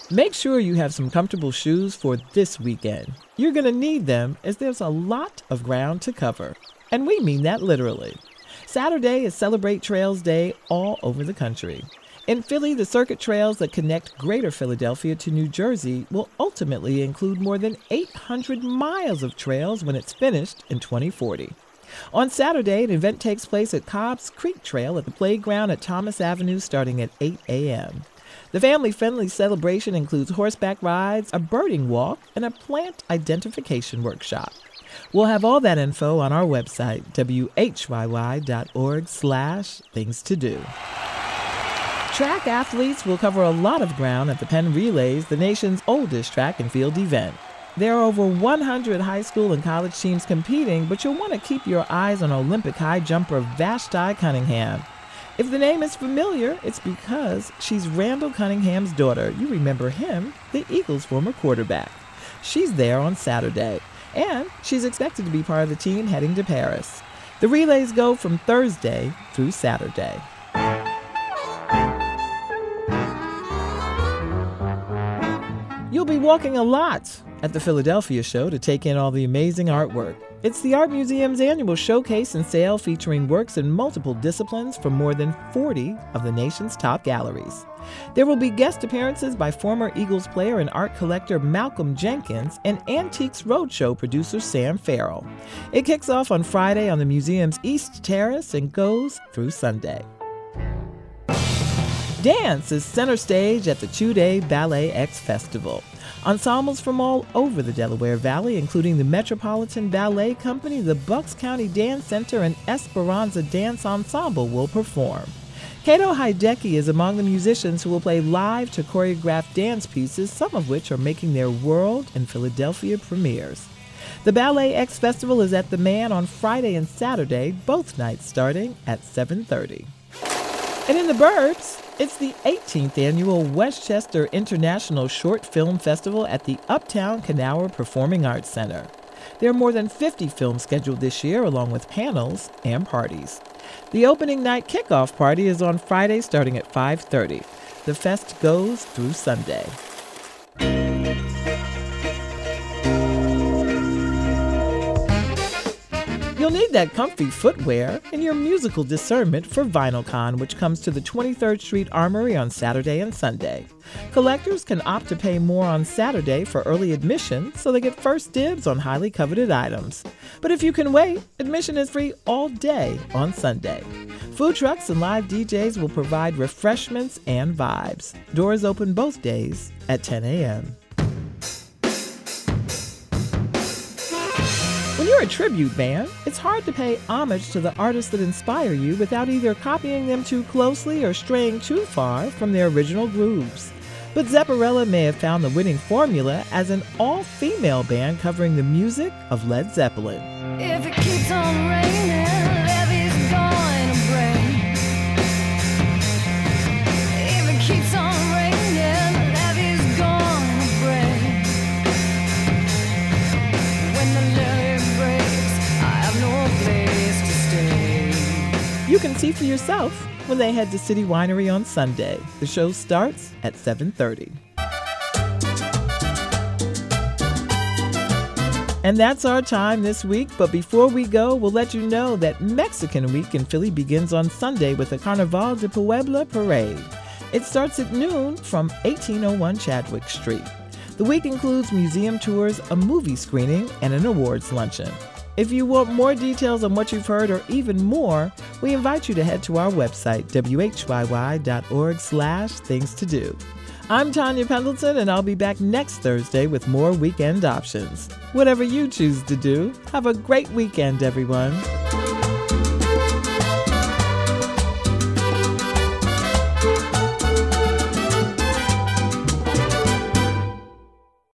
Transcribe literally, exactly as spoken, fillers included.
Make sure you have some comfortable shoes for this weekend. You're going to need them as there's a lot of ground to cover. And we mean that literally. Saturday is Celebrate Trails Day all over the country. In Philly, the circuit trails that connect Greater Philadelphia to New Jersey will ultimately include more than eight hundred miles of trails when it's finished in twenty forty. On Saturday, an event takes place at Cobb's Creek Trail at the playground at Thomas Avenue starting at eight a.m. The family-friendly celebration includes horseback rides, a birding walk, and a plant identification workshop. We'll have all that info on our website, W H Y Y dot org slash things to do. Track athletes will cover a lot of ground at the Penn Relays, the nation's oldest track and field event. There are over one hundred high school and college teams competing, but you'll want to keep your eyes on Olympic high jumper Vashti Cunningham. If the name is familiar, it's because she's Randall Cunningham's daughter. You remember him, the Eagles' former quarterback. She's there on Saturday, and she's expected to be part of the team heading to Paris. The relays go from Thursday through Saturday. You'll be walking a lot at the Philadelphia show to take in all the amazing artwork. It's the Art Museum's annual showcase and sale featuring works in multiple disciplines from more than forty of the nation's top galleries. There will be guest appearances by former Eagles player and art collector Malcolm Jenkins and Antiques Roadshow producer Sam Farrell. It kicks off on Friday on the museum's East Terrace and goes through Sunday. Dance is center stage at the two-day Ballet X Festival. Ensembles from all over the Delaware Valley, including the Metropolitan Ballet Company, the Bucks County Dance Center, and Esperanza Dance Ensemble will perform. Kato Hideki is among the musicians who will play live to choreographed dance pieces, some of which are making their world and Philadelphia premieres. The Ballet X Festival is at the Man on Friday and Saturday, both nights starting at seven thirty. And in the Burbs, it's the eighteenth annual Westchester International Short Film Festival at the Uptown Canauer Performing Arts Center. There are more than fifty films scheduled this year, along with panels and parties. The opening night kickoff party is on Friday starting at five thirty. The fest goes through Sunday. You'll need that comfy footwear and your musical discernment for VinylCon, which comes to the twenty-third Street Armory on Saturday and Sunday. Collectors can opt to pay more on Saturday for early admission, so they get first dibs on highly coveted items. But if you can wait, admission is free all day on Sunday. Food trucks and live D Js will provide refreshments and vibes. Doors open both days at ten a.m. When you're a tribute band, it's hard to pay homage to the artists that inspire you without either copying them too closely or straying too far from their original grooves. But Zepparella may have found the winning formula as an all-female band covering the music of Led Zeppelin. If it keeps on raining, levee's going to break. If it keeps on raining, levee's going to break. When the levee breaks, I have no place to stay. You can see for yourself when they head to City Winery on Sunday. The show starts at seven thirty. And that's our time this week, but before we go, we'll let you know that Mexican Week in Philly begins on Sunday with the Carnaval de Puebla Parade. It starts at noon from eighteen oh one Chadwick Street. The week includes museum tours, a movie screening, and an awards luncheon. If you want more details on what you've heard or even more, we invite you to head to our website, W H Y Y dot org slash things to do. I'm Tanya Pendleton, and I'll be back next Thursday with more weekend options. Whatever you choose to do, have a great weekend, everyone.